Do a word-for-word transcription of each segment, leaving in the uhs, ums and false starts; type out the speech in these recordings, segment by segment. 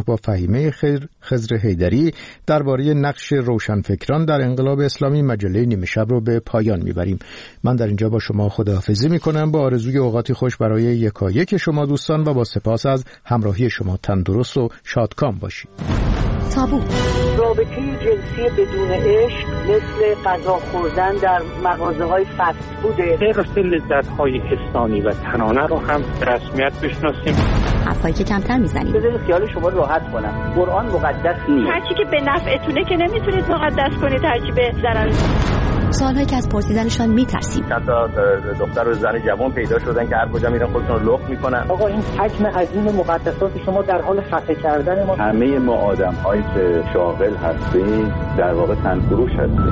با فهیمه خیر خضر حیدری درباره نقش روشنفکران در انقلاب اسلامی مجله نیمه شب رو به پایان میبریم. من در اینجا با شما خداحافظی میکنم با آرزوی اوقاتی خوش برای یکایک شما دوستان و با سپاس از همراهی شما. تندرست و شادکام باشید. تابو رابطه جنسی بدون عشق مثل غذا خوردن در مغازه‌های فست فوده. غیر لذت‌های حسانی و تنانه رو هم رسمیت بشناسیم. حرفایی که کمتر میزنیم. بذارید خیال شما راحت کنم. قرآن مقدس نیست. هر چی که به نفعتونه که نمیتونید مقدس کنید، هر چی به ضرر. سوالهایی که از پرسیدنشان میترسیم. حتی دختر و زن جوان پیدا شدن که هر کجا میرن خودشون رو لخت میکنن. آقا این حجم عظیم مقدسات شما در حال خفه کردن ما. همه ما آدم‌هایی که شاغل هستیم در واقع تنفروش هستیم.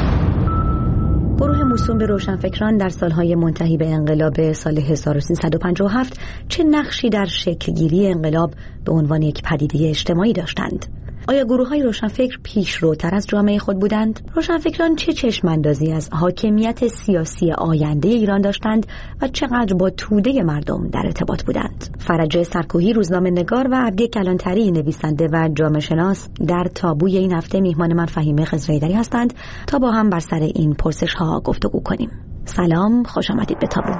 گروه موسوم به روشنفکران در سالهای منتهی به انقلاب سال هزار و سیصد و پنجاه و هفت چه نقشی در شکلگیری انقلاب به عنوان یک پدیده اجتماعی داشتند؟ آیا گروه‌های روشنفکر پیشروتر از جامعه خود بودند؟ روشنفکران چه چشم‌اندازی از حاکمیت سیاسی آینده ایران داشتند و چقدر با توده مردم در ارتباط بودند؟ فرج سرکوهی روزنامه‌نگار و عبدی کلانتری نویسنده و جامعه شناس در تابوی این هفته میهمان من فهیمه خضر حیدری هستند تا با هم بر سر این پرسش‌ها گفتگو کنیم. سلام، خوش آمدید به تابو.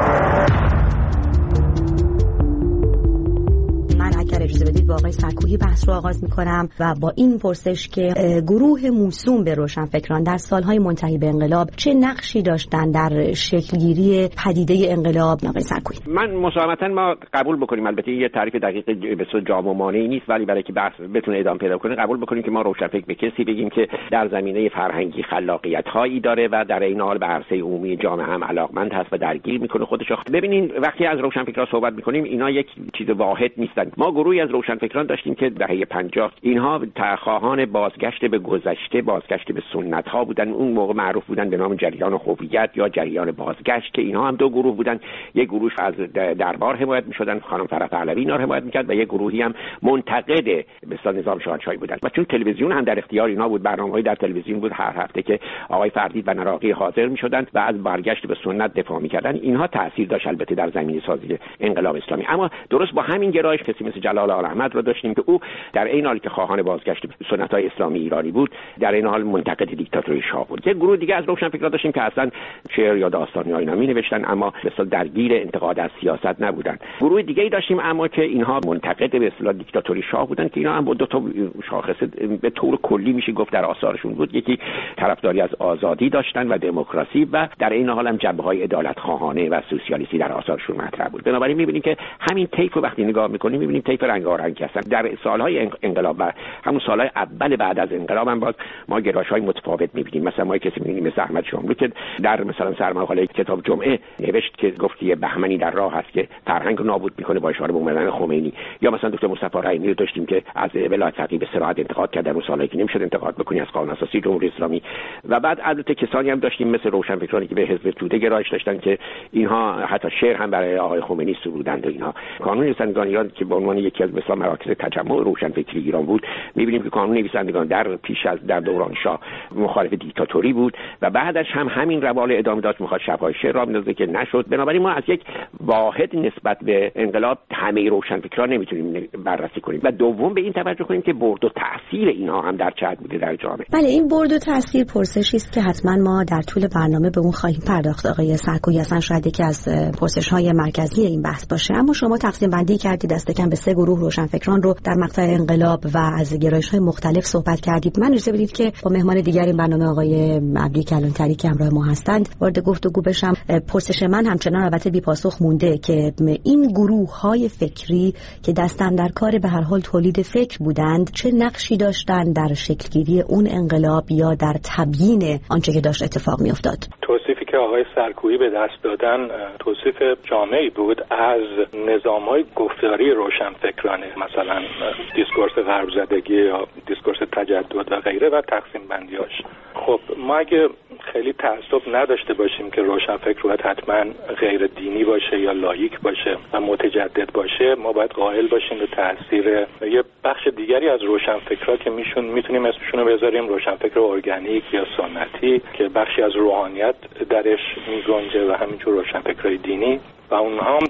اگر اجازه بدید با آقای سرکوهی بحث رو آغاز می‌کنم و با این پرسش که گروه موسوم به روشنفکران در سالهای منتهی به انقلاب چه نقشی داشتن در شکلگیری پدیده انقلاب؟ آقای سرکوهی. من مساهمتاً ما قبول بکنیم، البته یه تعریف دقیق به صورت جامع و مانعی نیست، ولی برای که بحث بتونه ادامه پیدا کنه قبول بکنیم که ما روشنفکر به کسی بگیم که در زمینه فرهنگی خلاقیت‌هایی داره و در این حال به عرصه عمومی جامعه هم علاقمند هست و درگیر می‌کنه خودش. ببینین وقتی از روشنفکران صحبت می‌کنیم اینا یک چیز واحد نیستن. ما گروهی از روشنفکران داشتیم که دهه پنجاه اینها خواهان بازگشت به گذشته، بازگشت به سنت ها بودن. اون موقع معروف بودن به نام جریان هویت یا جریان بازگشت که اینها هم دو گروه بودن. یک گروه از دربار حمایت می‌شدن، خانم فرح پهلوی اینا رو حمایت می‌کرد و یک گروهی هم منتقد به نظام شاهنشاهی بودن. و چون تلویزیون هم در اختیار اینا بود، برنامه‌های در تلویزیون بود هر هفته که آقای فردید و نراقی حاضر می‌شدن و از برگشت به سنت دفاع می‌کردن، اینها تأثیر داشت البته در زمینه سازی انقلاب اسلامی. اما درست با همین گرایش کسی مثل جلال احمد رو داشتیم که او در این حالی که خواهان بازگشت سنت‌های اسلامی ایرانی بود، در این حال منتقد دیکتاتوری شاه بود. یک گروه دیگه از روشنفکران داشتیم که اصلا شعر یا داستانی ها اینا می‌نوشتن اما به اصطلاح درگیر انتقاد از سیاست نبودن. گروه دیگه‌ای داشتیم اما که اینها منتقد به اصطلاح دیکتاتوری شاه بودن که اینا هم با دو تا شاخصه به طور کلی میشه گفت در آثارشون بود. یکی طرفداری از آزادی داشتن و دموکراسی و در این حال هم جنبه‌های عدالت خواهانه و سوسیالیستی در آثارشون مطرح بود. بنابراین می‌بینیم که همین طیف رو وقتی نگاه می‌کنیم می‌بینیم طیف رنگارنگ هستن. در سالهای انقلاب و همون سالهای اول بعد از انقلاب هم باز ما گرایش‌های متفاوت می‌بینیم. مثلا ما کسی می‌بینیم مثل احمد شاملو که در مثلا سرمقاله کتاب جمعه نوشت که گفت یه بهمنی در راه هست که فرهنگ رو نابود می‌کنه با اشاره به مولانا خمینی. یا مثلا دکتر مصطفی رحیمی رو داشتیم که از ولایت فقیه به صراحت انتقاد کرد در اون سالایی که نمی‌شد انتقاد بکنی از قانون اساسی جمهوری اسلامی. و بعد البته کسانی هم داشتیم مثل روشنفکرانی که به حزب توده گرایش داشتن که اینها حتی شعر هم برای آقای خمینی سرودند و اینها. کانون نویسندگان ایران که به عنوان یکی از مثلا مراکز تجمع روشنفکری ایران بود، می‌بینیم که کانون نویسندگان در پیش از در دوران شاه مخالف دیکتاتوری بود و بعدش هم همین روال ادامه داشت، می‌خواد شب‌های شعر را بندازه که نشد. بنابراین ما از یک واحد نسبت به انقلاب همه روشنفکران نمیتونیم بررسی کنیم و دوم به این توجه کنیم که برد و تأثیر اینها هم در چه حد بوده در جامعه. بله، این برد و تأثیر پرسشی است که حتما ما در طول برنامه به اون خواهیم پرداخت. آقای سرکوهی اصلا شاید یکی از پرسش‌های مرکزی این بحث باشه، اما شما تقسیم بندی کردید دست کم به سه گروه روشنفکران رو در مقطع انقلاب و از گرایش‌های مختلف صحبت کردید. من اجازه بدید که با مهمان دیگر این برنامه آقای عبدی کلانتری که همراه ما هستند وارد گفتگو بشم. پرسش من همچنان البته بی پاسخ مونده که این گروه‌های فکری که دستن در کار به هر حال تولید فکر بودند چه نقشی داشتند در شکلگیری اون انقلاب یا در تبیین آنچه که داشت اتفاق می‌افتاد؟ توصیفی که آقای سرکوهی به دست دادن توصیف جامعی بود از نظام‌های گفتاری روشنفکرانه، مثلا دیسکورس غرب زدگی یا دیسکورس تجدد و غیره و تقسیم بندیاش. خب ما اگه خیلی تعصب نداشته باشیم که روشنفکر باید حتما غیر دینی باشه یا لاییک باشه و متجدد باشه، ما باید قائل باشیم به تاثیر یه بخش دیگری از روشنفکرها که میشون میتونیم اسمشون رو بذاریم روشنفکر ارگانیک یا سنتی که بخشی از روحانیت درش میگنجه و همینجور روشنفکرهای دینی و اونها هم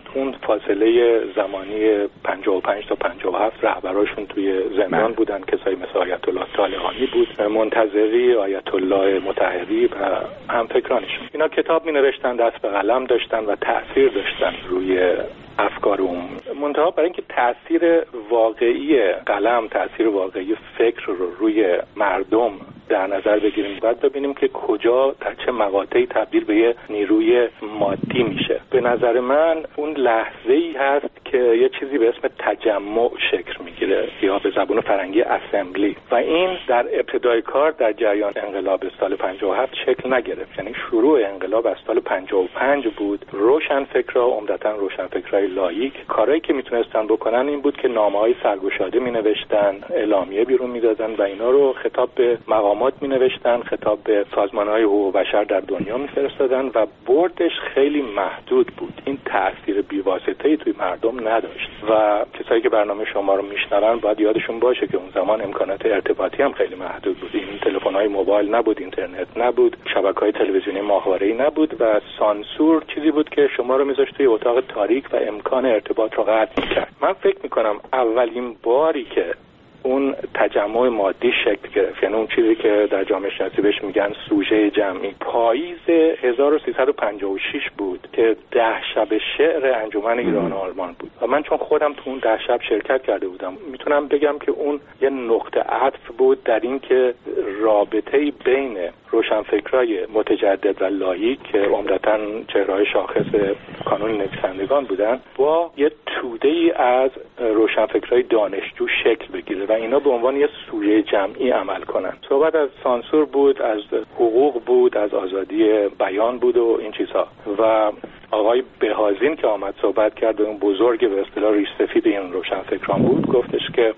اون فاصله زمانی پنجاه و پنج تا پنجاه و هفت رهبراشون توی زندان بودن، کسایی مثل آیت الله طالقانی بود، منتظری، آیت الله مطهری و همفکرانشون. اینا کتاب می نوشتن، دست به قلم داشتن و تأثیر داشتن روی افکار عمومی. منتها برای اینکه تأثیر واقعی قلم، تأثیر واقعی فکر رو روی مردم در نظر بگیریم، باید ببینیم که کجا در چه مقاطعی تبدیل به یه نیروی مادی میشه. به نظر من اون لحظه‌ای هست که یه چیزی به اسم تجمع شکل میگیره یا به زبان فرنگی اسمبلی، و این در ابتدای کار در جریان انقلاب سال پنجاه و هفت شکل نگرفت. یعنی شروع انقلاب از سال پنجاه و پنج بود. روشنفکرها، عمدتاً روشنفکرای لاییک، کارهایی که میتونستن بکنن این بود که نامه‌های سرگشاده مینوشتن، اعلامیه بیرون میدادن و اینا رو خطاب به مقامات مینوشتن، خطاب به سازمان‌های حقوق بشر در دنیا میفرستادن و بردش خیلی محدود بود. این تأثیر بی‌واسطه‌ای توی مردم نداشت و کسایی که برنامه شما رو میشنون باید یادشون باشه که اون زمان امکانات ارتباطی هم خیلی محدود بود. این تلفن‌های موبایل نبود، اینترنت نبود، شبکه‌های تلویزیونی ماهواره‌ای نبود و سانسور چیزی بود که شما رو می‌ذاشت توی اتاق تاریک و امکان ارتباط رو قطع می‌کرد. من فکر می‌کنم اولین باری که اون تجمع مادی شکل گرفت، یعنی اون چیزی که در جامعه شناسی بهش میگن سوژه جمعی، پاییز هزار و سیصد و پنجاه و شش بود که ده شب شعر انجمن ایران و آلمان بود و من چون خودم تو اون ده شب شرکت کرده بودم میتونم بگم که اون یه نقطه عطف بود در این که رابطه‌ای بین روشنفکرای متجدد و لاییک که عمدتاً چهره‌های شاخص کانون نویسندگان بودن با یه توده‌ای از روشنفکرای دانشجو شکل بگیره و اینا به عنوان یه سوژه جمعی عمل کنن. صحبت از سانسور بود، از حقوق بود، از آزادی بیان بود و این چیزها. و آقای بهازین که آمد صحبت کرد و اون بزرگ به اصطلاح ریش سفید این روشنفکران بود، گفتش که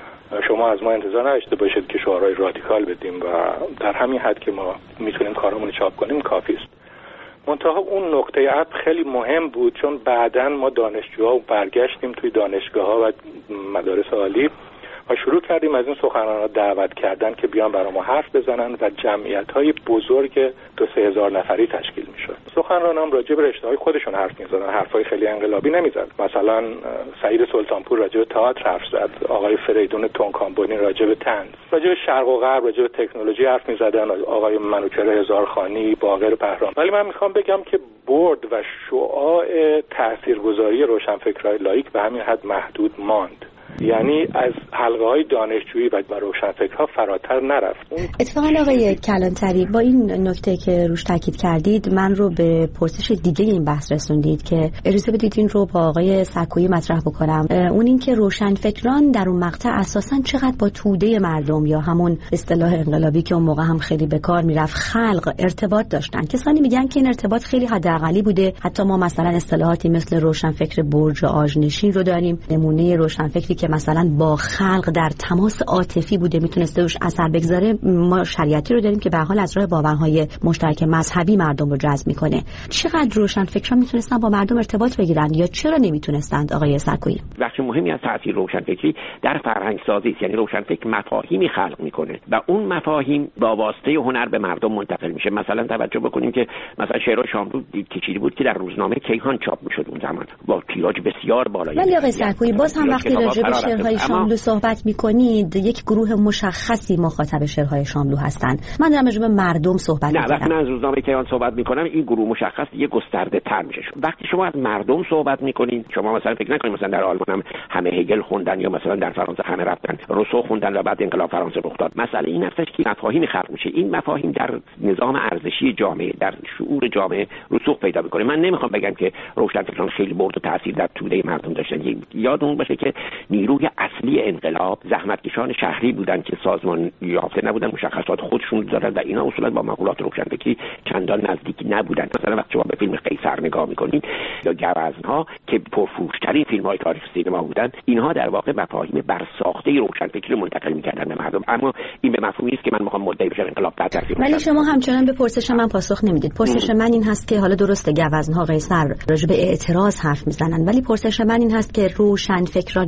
شما از ما انتظار نداشته باشید که شعارهای رادیکال بدیم و در همین حد که ما میتونیم کارمون چاپ کنیم کافی است. منتها اون نقطه عطف خیلی مهم بود چون بعداً ما دانشجوها برگشتیم توی دانشگاه‌ها و مدارس عالی و شروع کردیم از این سخنران‌ها دعوت کردن که بیان برای ما حرف بزنن و جمعیت‌های بزرگ دو سه هزار نفری تشکیل می‌شد. سخنرانان راجع به رشته‌های خودشون حرف می‌زدن، حرفای خیلی انقلابی نمی‌زدن. مثلا سعید سلطانپور راجع به تئاتر حرف زد، آقای فریدون تونکامبونی راجع به طنز، راجع به شرق و غرب، راجع به تکنولوژی حرف می‌زدن، آقای منوچهر هزارخانی، باقر پهرام. ولی من می‌خوام بگم که برد و شعاع تاثیرگذاری روشنفکرای لاییک به همین حد محدود ماند. یعنی از حلقه‌های دانشجویی و روشنفکرها فراتر نرفت. اتفاقا آقای کلانتری با این نکته که روش تاکید کردید من رو به پرسش دیگه این بحث رسوندید که اجازه بدید این رو با آقای سکویی مطرح بکنم. اون این که روشنفکران در اون مقطع اساساً چقدر با توده مردم یا همون اصطلاح انقلابی که اون موقع هم خیلی به کار میرفت خلق ارتباط داشتن. کسانی میگن که این ارتباط خیلی حداقلی بوده. حتی ما مثلا اصطلاحاتی مثل روشنفکر برج آژنشین رو داریم، نمونه روشنفکری که مثلا با خلق در تماس عاطفی بوده، میتونسته روش اثر بگذاره. ما شریعتی رو داریم که به حال از راه باورهای مشترک مذهبی مردم رو جذب میکنه. چقدر روشنفکران میتونستن با مردم ارتباط بگیرن یا چرا نمیتونستند آقای سکویی؟ بخش مهمی از تاثیر روشنفکری در فرهنگ سازی است، یعنی روشنفکر مفاهیمی خلق میکنه و اون مفاهیم با واسطه هنر به مردم منتقل میشه. مثلا توجه بکنیم که مثلا شعر شاملو کشیدی بود که در روزنامه کیهان چاپ میشد اون زمان با تیراژ بسیار بالایی. ولی آقای سکویی باز هم وقتی راجع به شعرهای شاملو صحبت میکنید یک گروه مشخصی مخاطب شعرهای شاملو هستن. من دارم راجع به مردم صحبت میکنم. نه وقتی من از روزنامه کیهان صحبت میکنم این گروه مشخص دیگه گسترده تر میشه. وقتی شما از مردم صحبت میکنید شما مثلا فکر نکنید مثلا در آلمان هم همه هگل خوندن یا مثلا در فرانسه همه رفتن روسو خوندن و بعد انقلاب فرانسه رخ داد. مسئله این هستش که مفاهیم خلق میشه. این مفاهیم در نظام ارزشی جامعه، در شعور جامعه رسوخ پیدا میکنه. من نمیخوام بگم که روشنفکران خیلی برد و تاثیر در توده مردم داشتن. یادمون باشه که نیروی اصلی انقلاب زحمتکشان شهری بودن که سازمان یافته نبودن، مشخصات خودشون دارن و اینا اصولا با مقولات روشنفکری چندان نزدیک نبودن. مثلا وقتی شما به فیلم قیصر نگاه میکنید یا گوزن‌ها که پرفروش‌ترین فیلم‌های تاریخ سینما بودن، اینها در واقع مفاهیم برساخته روشنفکری رو منتقل می‌کردن به مردم. اما این به مفهومی است که من می‌خوام مدعی بشم انقلاب در تاثیر. ولی شما همچنان به پرسش من پاسخ نمیدید. پرسش من این هست که حالا درسته گوزن‌ها قیصر راجع به اعتراض حرف میزنن، ولی پرسش من این هست که روشنفکران چقدر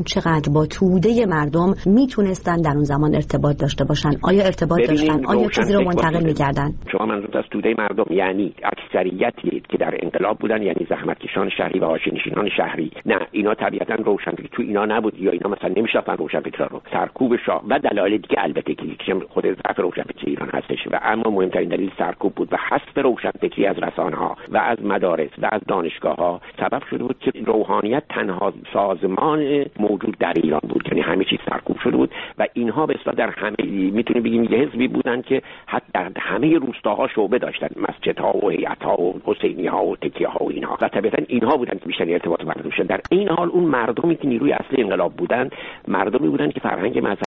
حکومت با توده مردم میتونستن در اون زمان ارتباط داشته باشن؟ آیا ارتباط داشتن؟ آیا چیزی رو منتقل میکردن؟ شما منظورت از توده مردم یعنی اکثریتی که در انقلاب بودن، یعنی زحمتکشان شهری و حاشیه‌نشینان شهری؟ نه، اینا طبیعتا روشنفکر تو اینا نبود، یا اینا مثلا نمیشناختن روشنفکرا رو. سرکوب شاه و دلایل دیگه البته که خود ضعف روشنفکری ایران هستش، و اما مهمترین دلیل سرکوب بود و حذف روشنفکری از رسانه‌ها و از مدارس و از دانشگاه‌ها سبب شده بود که روحانیت تنها سازمان موجود در ایران بود، یعنی همه چیز سرکوب شده بود و اینها به اصطلاح در همه میتونیم بگیم یه حزبی بودن که حتی در همه روستاها شعبه داشتن، مسجدها و هیئت‌ها و حسینی‌ها و تکیه‌ها و اینها، و طبیعتاً اینها بودن که بیشتر ارتباط مردم داشتن. در این حال اون مردمی که نیروی اصلی انقلاب بودن، مردمی بودن که فرهنگ مذهبی